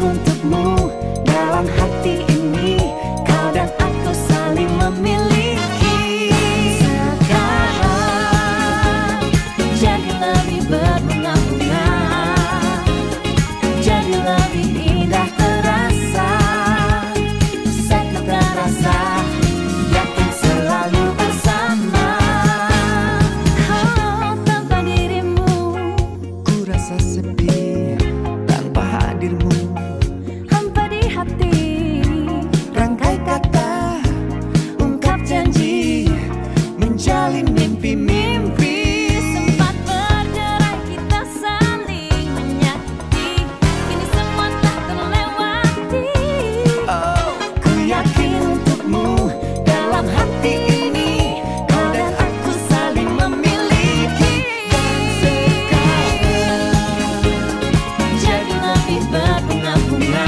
untukmu dalam hati ini. Kau dan aku saling memiliki. Sekarang jadi lebih berbunga-bunga, jadi lebih indah terasa. Satu terasa, yakin selalu bersama. Oh, tanpa dirimu Ku rasa sepi tanpa hadirmu. hampa di hati. Rangkai kata, ungkap janji, menjalin mimpi-mimpi. Sempat berderai kita saling menyakiti, kini semua tak terlewati. Oh, Ku yakin untukmu dalam hati ini. Kau dan aku saling memiliki. Jadi lebih berbunga-bunga,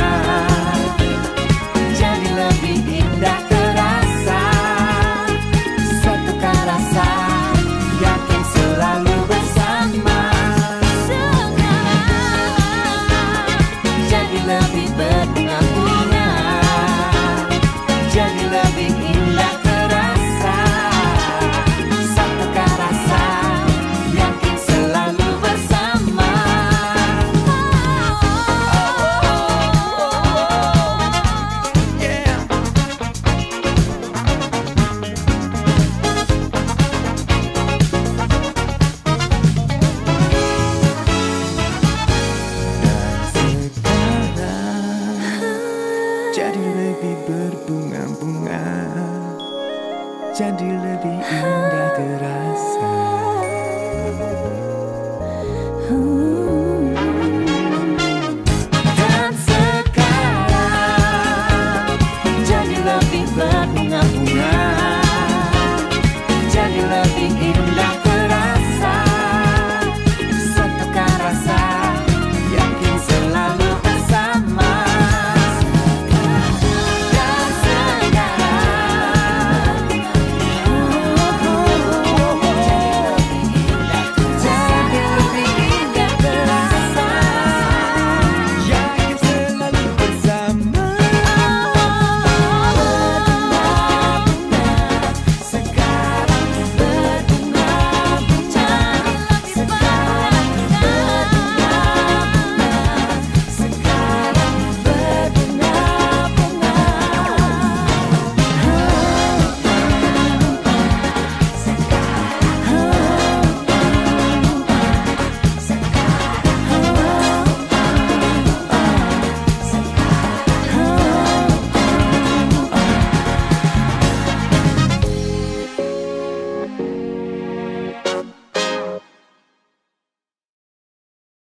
jadi lebih indah terasa. Satukan rasa, yakin selalu bersama. Sekarang jadi lebih berbunga-bunga, jadi lebih indah terasa. Satukan rasa, yakin selalu bersama. yeah. Dan sekarang jadi lebih berbunga-bunga, jadi lebih indah terasa.